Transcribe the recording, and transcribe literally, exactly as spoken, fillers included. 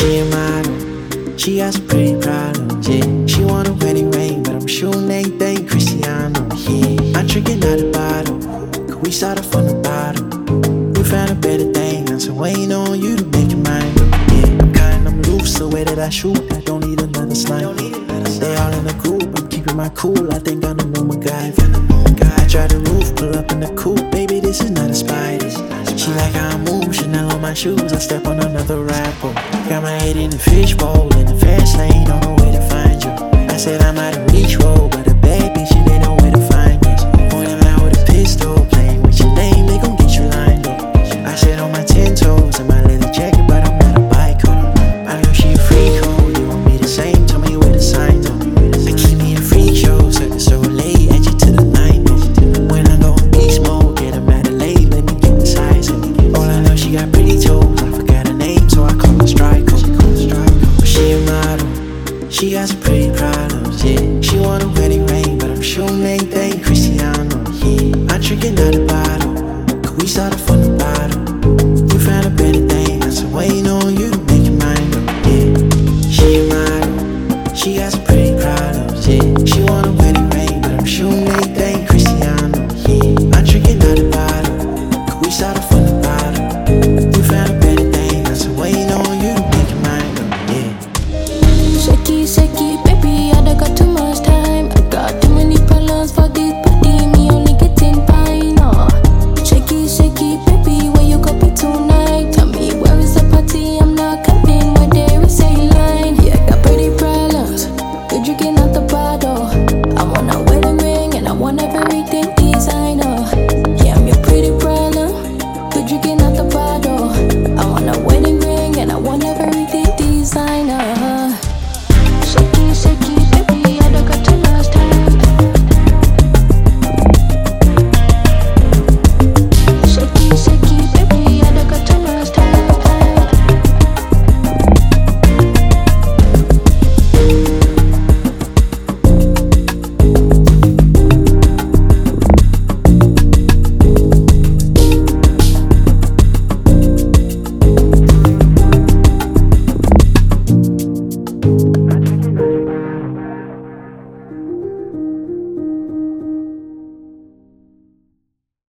She a model, she got some pretty problems, yeah. She want a wedding ring, but I'm shooting anything Cristiano, yeah. I'm drinking out the bottle, cause we started from the bottom. We found a better thing, I'm so waiting on you to make your mind up, yeah. I'm kind, I'm loose, the way that I shoot, I don't need another slime. They all in the group, I'm keeping my cool, I think I'm the new MacGyver. I try the roof, pull up in the coupe, baby, this is not a spider. She like how I move, Chanel on my shoes, I step on another rapper. Got my head in the fishbowl, in the fast lane, don't know where to find you. I said I'm out of reach, whoa.